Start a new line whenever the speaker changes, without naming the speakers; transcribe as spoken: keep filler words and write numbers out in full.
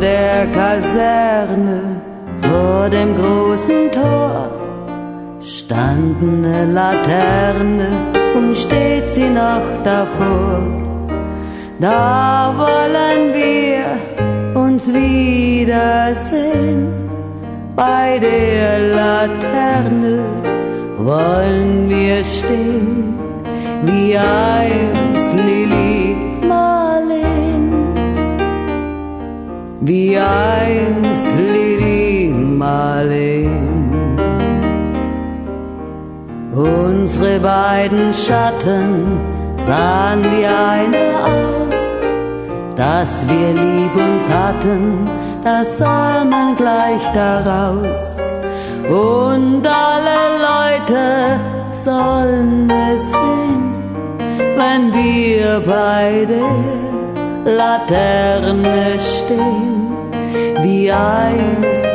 der Kaserne vor dem großen Tor stand eine Laterne und steht sie noch davor. Da wollen wir uns wiedersehen, bei der Laterne wollen wir stehen, wie einst Lili Marleen, wie einst Lili Marleen. Unsere beiden Schatten sahen wie einer aus, dass wir lieb uns hatten, das sah man gleich daraus. Und alle Leute sollen es sehen, wenn wir bei der Laterne stehen, wie einst